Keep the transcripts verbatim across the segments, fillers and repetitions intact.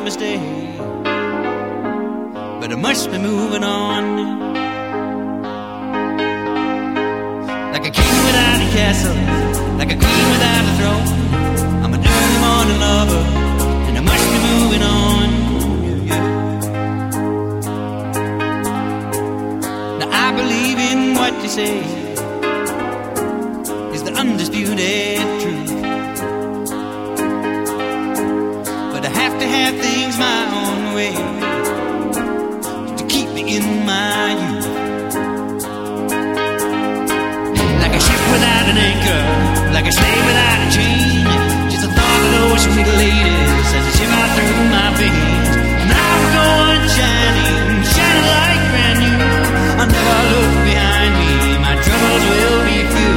stay, but I must be moving on. Like a king without a castle, like a queen without a throne, I'm an early morning lover, and I must be moving on. Yeah, yeah. Now I believe in what you say is the undisputed truth, but I have to have things my own way to keep me in my youth. Like a ship without an anchor, like a slave without a chain, just the thought of those sweet ladies as they shiver through my veins. Now we're going shining, shining like brand new. I'll never look behind me, my troubles will be few.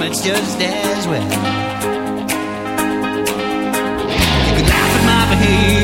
Just as well. You can laugh at my behavior,